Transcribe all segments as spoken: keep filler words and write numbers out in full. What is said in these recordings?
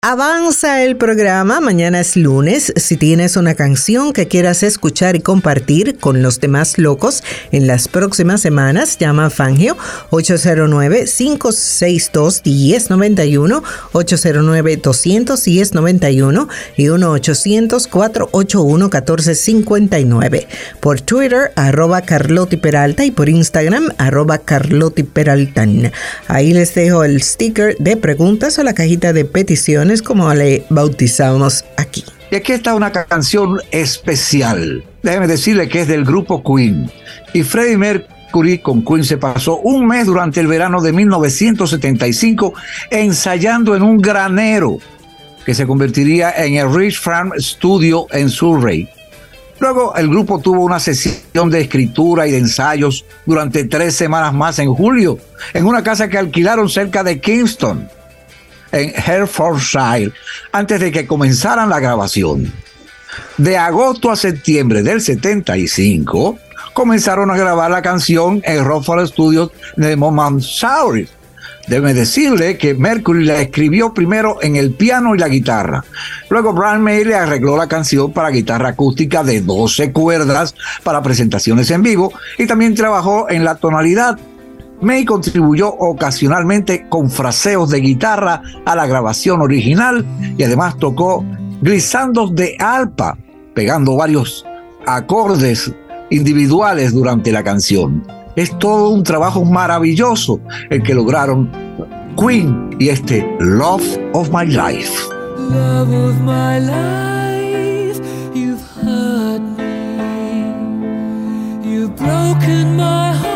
Avanza el programa, mañana es lunes. Si tienes una canción que quieras escuchar y compartir con los demás locos en las próximas semanas, llama a Fangio ocho cero nueve, cinco seis dos, uno cero nueve uno, ocho cero nueve, dos cero cero, uno cero nueve uno y uno ochocientos, cuatrocientos ochenta y uno, catorce cincuenta y nueve. Por Twitter, arroba Carlotti Peralta, y por Instagram, arroba Carlotti Peraltan. Ahí les dejo el sticker de preguntas o la cajita de peticiones, como le bautizamos aquí. Y aquí está una canción especial. Déjeme decirle que es del grupo Queen. Y Freddie Mercury con Queen se pasó un mes durante el verano de mil novecientos setenta y cinco ensayando en un granero que se convertiría en el Rich Farm Studio en Surrey. Luego el grupo tuvo una sesión de escritura y de ensayos durante tres semanas más en julio, en una casa que alquilaron cerca de Kingston, en Hertfordshire, antes de que comenzaran la grabación. De agosto a septiembre del setenta y cinco, comenzaron a grabar la canción en Rockford Studios de Monmouthshire. Debe decirle que Mercury la escribió primero en el piano y la guitarra. Luego Brian May le arregló la canción para guitarra acústica de doce cuerdas para presentaciones en vivo, y también trabajó en la tonalidad. May contribuyó ocasionalmente con fraseos de guitarra a la grabación original y además tocó glissandos de arpa, pegando varios acordes individuales durante la canción. Es todo un trabajo maravilloso el que lograron Queen y este Love of My Life. Love of my life, you've hurt me, you've broken my heart.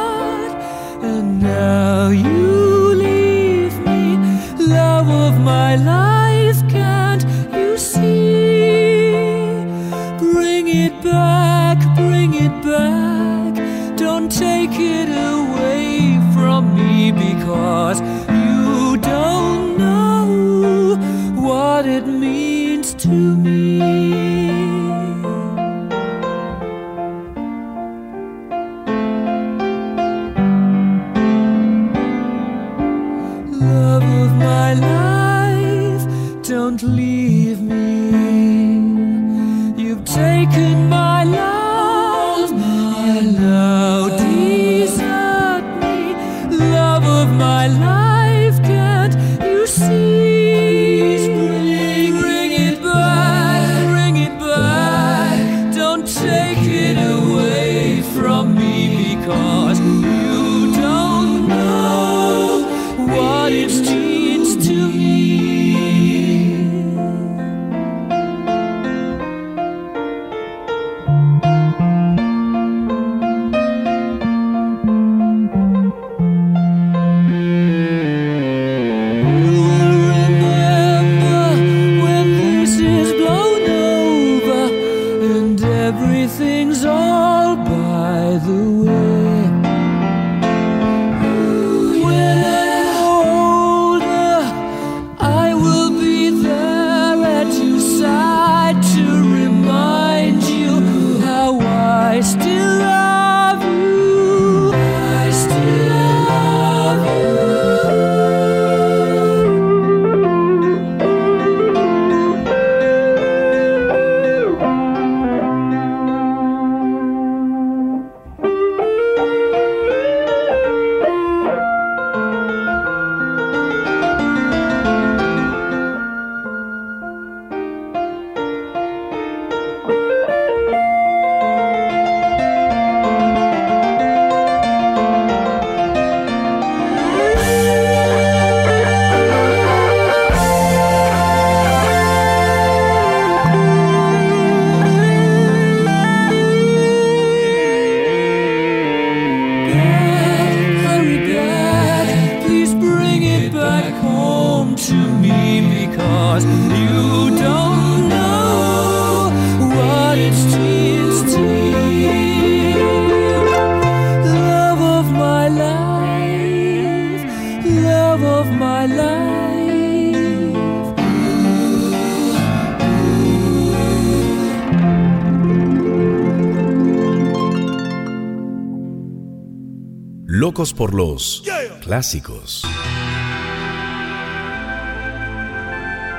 Now you leave me, love of my life, can't you see? Bring it back, bring it back, don't take it away from me, because you don't know what it means to me. Love of my life, don't leave me. You've taken my love, my love, desert me. Love of my life, can't you see? Bring, bring it back, bring it back. Don't take it away from me, because you don't know what it means to me. Remember when this is blown over and everything's all by the way. Locos por los clásicos.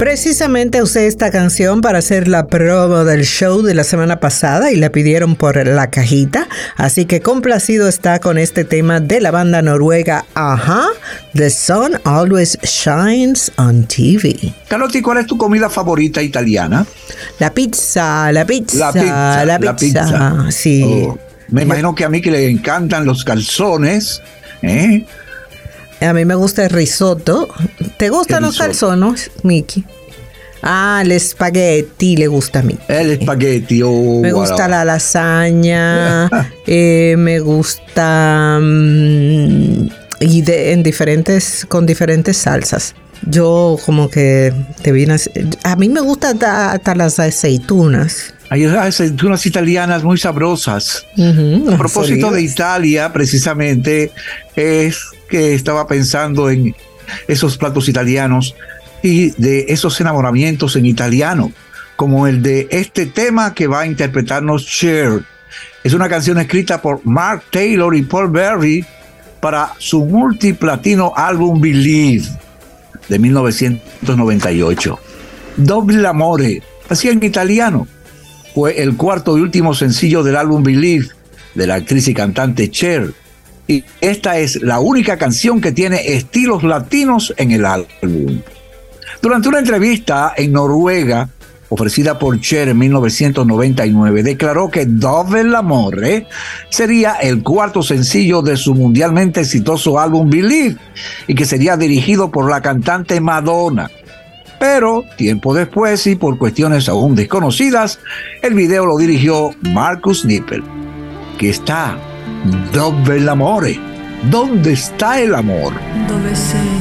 Precisamente usé esta canción para hacer la promo del show de la semana pasada y la pidieron por la cajita, así que complacido está con este tema de la banda noruega a-ha, The Sun Always Shines on T V. Carlotti, ¿cuál es tu comida favorita italiana? La pizza, la pizza, La pizza, la pizza, la pizza. Sí. Oh, me imagino que a mí que le encantan los calzones, ¿eh? A mí me gusta el risotto. ¿Te gustan El los risotto. calzones, Miki? Ah, el espagueti le gusta a mí. El espagueti. Oh, Me gusta wow. la lasaña, eh, me gusta mm, y de, en diferentes con diferentes salsas. Yo como que te vine a, a mí me gustan hasta las aceitunas. Hay aceitunas italianas muy sabrosas. Uh-huh, A propósito de solidas. Italia, precisamente, es que estaba pensando en esos platos italianos y de esos enamoramientos en italiano, como el de este tema que va a interpretarnos Cher. Es una canción escrita por Mark Taylor y Paul Berry para su multiplatino álbum Believe de mil novecientos noventa y ocho. Doble Amore, así en italiano, fue el cuarto y último sencillo del álbum Believe de la actriz y cantante Cher. Y esta es la única canción que tiene estilos latinos en el álbum. Durante una entrevista en Noruega, ofrecida por Cher en mil novecientos noventa y nueve, declaró que Dove l'amore sería el cuarto sencillo de su mundialmente exitoso álbum Believe y que sería dirigido por la cantante Madonna. Pero, tiempo después y por cuestiones aún desconocidas, el video lo dirigió Marcus Nippel. ¿Qué está? Dove l'amore. ¿Dónde está el amor? Dove sei?